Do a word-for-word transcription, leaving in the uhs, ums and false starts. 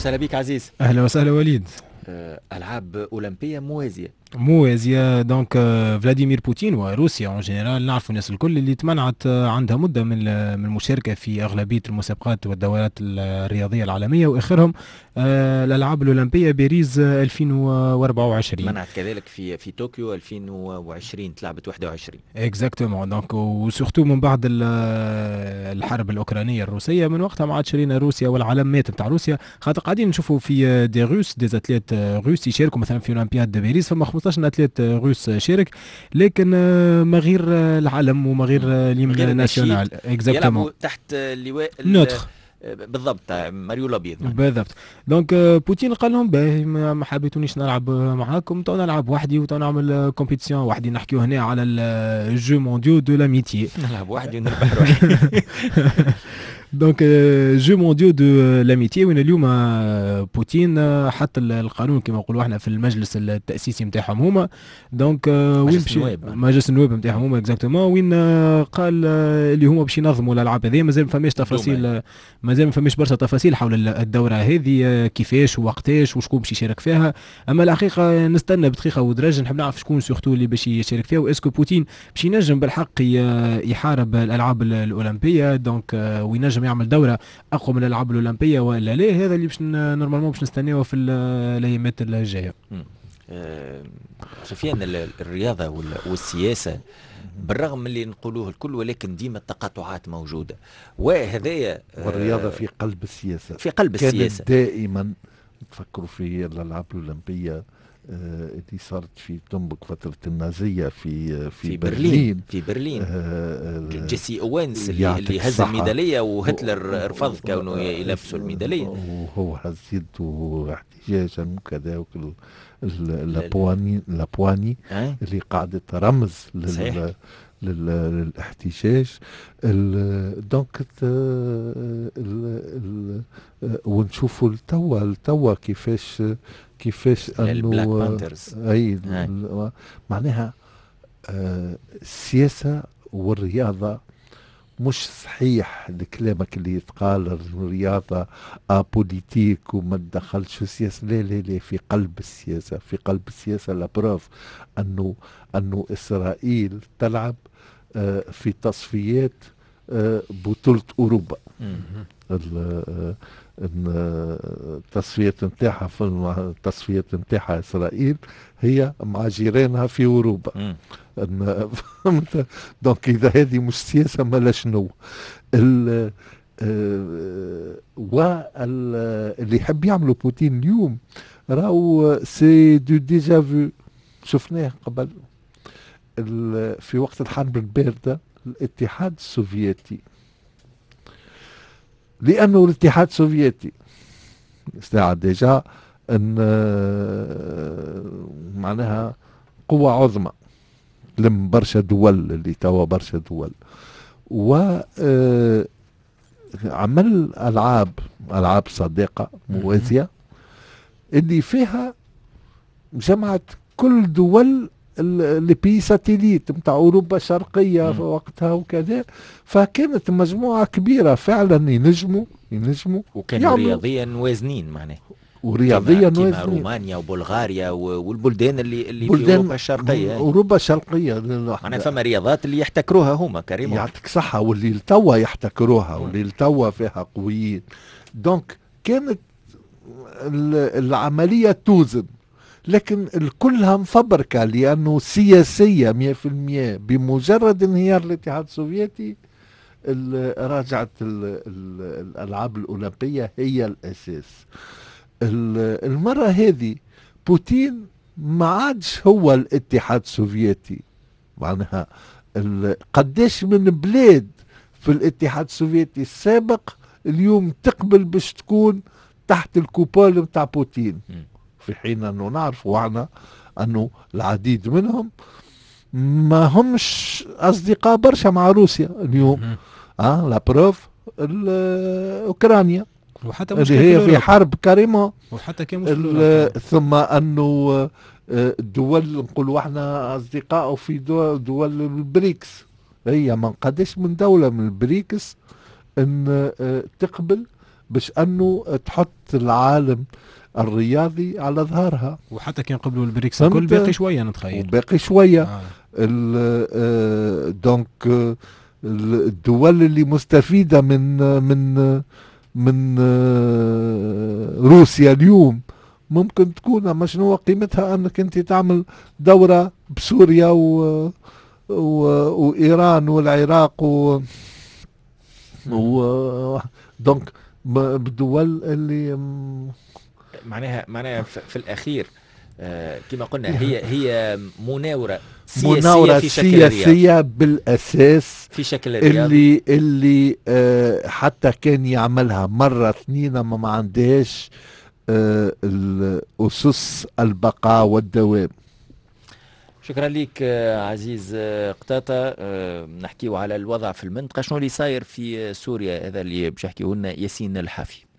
وسهلا بك عزيز. اهلا وسهلا وليد. العاب اولمبيه موازيه موازية دونك فلاديمير بوتين وروسيا اون جينيرال، نعرفوا الناس الكل اللي تمنعت عندها مده من من المشاركه في اغلبيه المسابقات والدورات الرياضيه العالميه واخرهم الالعاب الاولمبيه باريس ألفين وأربعة وعشرين. منعت كذلك في في طوكيو ألفين وعشرين تلعبت واحد وعشرين. اكزاكتومون دونك وسورتو من بعد الحرب الاوكرانيه الروسيه، من وقتها ما عادش لينا روسيا والعلم مات نتاع روسيا، خاطر قاعدين نشوفوا في دي روس دي اتليت روس يشاركوا مثلا في اولمبياد دي باريس، فما خمسطاش اتليت روس شارك، لكن ما غير العلم وما غير اليمن ناسيونال. يلعبوا تحت اللواء نوتر بالضبط ماريو الابيض بالضبط. دونك بوتين قال لهم باهي ما حبيتونيش نلعب معاكم، تو نلعب وحدي وتو نعمل كومبيتيسيون وحدي، نحكيو هنا على الجو مونديو دو لاميتي. نلعب وحدي ونربح روحي. دونك جو مونديو دو لاميتي وين اليوم بوتين حط القانون كما نقولوا احنا في المجلس التاسيسي نتاعهم هما، دونك وين مجلس النواب مجلس النواب نتاعهم هما اكزاكتومون، وين قال اللي هما باش ينظموا الالعاب هذه. مازال ما فماش تفاصيل، مازال ما فماش برشا تفاصيل حول الدوره هذه كيفاش ووقتاش وشكون باش يشارك فيها، اما الحقيقه نستنى بدقيقه ودرجه نحب نعرف شكون سورتو اللي باش يشارك فيها، واسكو بوتين باش ينجم بالحق يحارب الالعاب الاولمبيه دونك وينجم يعمل دوره اقوى من الالعاب الاولمبيه ولا لا. هذا اللي باش نورمالمون باش نستناوه في الايامات الجايه. أه سفيان، الرياضه والسياسه بالرغم من اللي نقولوه الكل ولكن ديما التقاطعات موجوده، وهذايا والرياضه في قلب السياسه، في قلب السياسه. كانت دائما تفكروا في الالعاب الاولمبيه اللي صارت في تنبك فترة النازية في في, في برلين, برلين في برلين آه جيسي اوينز اللي, اللي هز الميدالية وهتلر رفض كونه يلبسوا الميدالية، وهو هز يده احتجاجا وكذا وكل لابواني لابواني اللي قاعدة رمز لل للاحتجاج. دونك ونشوفوا التوا التوا كيفاش كيفاش انه اي معناها آه السياسه والرياضه مش صحيح لكلامك اللي يتقال الرياضه ابوليتيك وما تدخلش في السياسه. لا لا لا، في قلب السياسه، في قلب السياسه. لابروف انه انه اسرائيل تلعب آه في تصفيات آه بطوله اوروبا. التصفيات نتاعها في التصفيات نتاعها اسرائيل هي مع جيرانها في اوروبا. فهمت؟ دونك اذا هذه مش سياسه ما شنو. واللي يحب يعملوا بوتين اليوم راهو سي دو ديجا فو، شفناه قبل في وقت الحرب البارده. الاتحاد السوفيتي، لأنه الاتحاد السوفيتي استعد ديجا أن معناها قوة عظمى لم برشا دول اللي توا برشا دول، وعمل ألعاب ألعاب صديقة موازية اللي فيها جمعت كل دول اللي بي ساتيليت نتاع اوروبا الشرقيه في وقتها وكذا، فكانت مجموعه كبيره فعلا ينجموا ينجموا وكانوا رياضيا وازنين معناه، ورياضيا وازنين كما رومانيا وبلغاريا والبلدان اللي اللي في اوروبا الشرقيه. اوروبا الشرقيه معناها فما رياضات اللي يحتكروها هما كريم، يعطيك صحه، واللي توا يحتكروها واللي توا فيها قويين. دونك كانت العمليه توزن، لكن الكلها مفبركة لأنه سياسية مئة في المئة. بمجرد انهيار الاتحاد السوفيتي راجعت الألعاب الأولمبية هي الأساس. المرة هذه بوتين ما عادش هو الاتحاد السوفيتي، معناها قداش من بلاد في الاتحاد السوفيتي السابق اليوم تقبل باش تكون تحت الكوبول متاع بوتين، في حين أنه نعرف وعنا أنه العديد منهم ما همش أصدقاء برشا مع روسيا اليوم. آه لا بروف أوكرانيا وحتى اللي هي في حرب كريمة، وحتى ثم أنه الدول نقولوا احنا أصدقاء في دول, دول البريكس، هي ما نقدش من دولة من البريكس أن تقبل باش انه تحط العالم الرياضي على ظهرها. وحتى كان قبلوا البريكس الكل باقي شويه نتخيل، وباقي شويه آه. آه دونك آه الدول اللي مستفيده من من من آه روسيا اليوم ممكن تكون، ما شنو قيمتها انك انت تعمل دوره بسوريا و و وايران والعراق و, و دونك بالدول اللي معناها معناها في الاخير آه كما قلنا هي هي مناوره سياسيه مناورة في شكل سياسيه الرياض. بالاساس في شكل الرياض اللي اللي آه حتى كان يعملها مره اثنين ما ما عندهاش آه الاسس البقاء والدوام. شكرا لك عزيز قطاطة. نحكيو على الوضع في المنطقة، شنو اللي صاير في سوريا، هذا اللي باش يحكيه لنا ياسين الحافي.